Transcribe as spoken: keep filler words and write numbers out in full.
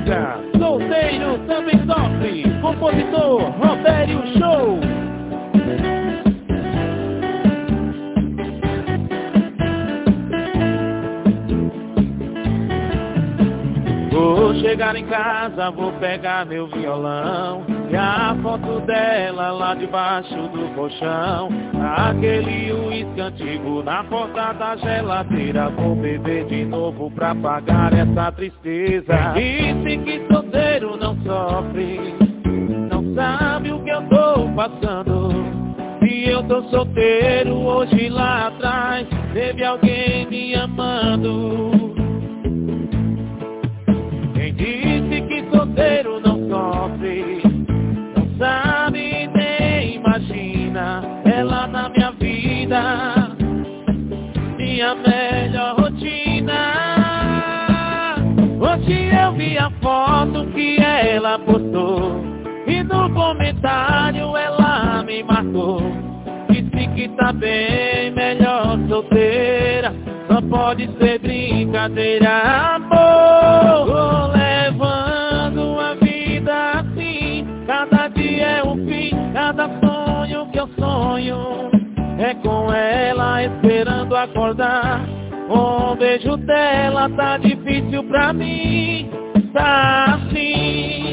música Solteiro Também Sofre, compositor Robério Show. Vou chegar em casa, vou pegar meu violão e a foto dela lá debaixo do colchão. Aquele uísque antigo na porta da geladeira. Vou beber de novo pra pagar essa tristeza. Disse que solteiro não sofre, não sabe o que eu tô passando. Se eu tô solteiro hoje, lá atrás teve alguém me amando. Quem disse que solteiro não sofre, não sabe nem imagina. Ela na minha vida, minha melhor rotina. Hoje eu vi a foto que ela postou e no comentário ela me marcou. Disse que tá bem melhor solteira, só pode ser brincadeira, amor. Vou levando a vida assim, cada dia é um fim, cada sonho que eu sonho é com ela esperando acordar. Um beijo dela tá difícil pra mim, tá assim.